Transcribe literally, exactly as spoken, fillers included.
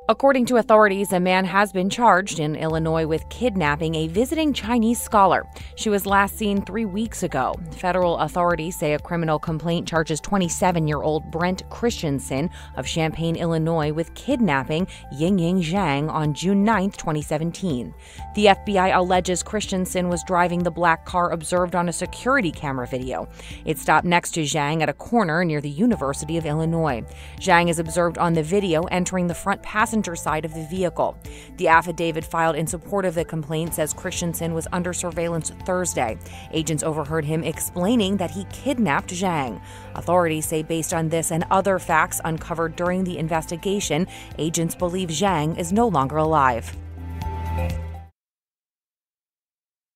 According to authorities, a man has been charged in Illinois with kidnapping a visiting Chinese scholar. She was last seen three weeks ago. Federal authorities say a criminal complaint charges twenty-seven-year-old Brent Christensen of Champaign, Illinois, with kidnapping Yingying Zhang on June ninth, twenty seventeen. The F B I alleges Christensen was driving the black car observed on a security camera video. It stopped next to Zhang at a corner near the University of Illinois. Zhang is observed on the video entering the front passenger side of the vehicle. The affidavit filed in support of the complaint says Christensen was under surveillance Thursday. Agents overheard him explaining that he kidnapped Zhang. Authorities say based on this and other facts uncovered during the investigation, agents believe Zhang is no longer alive.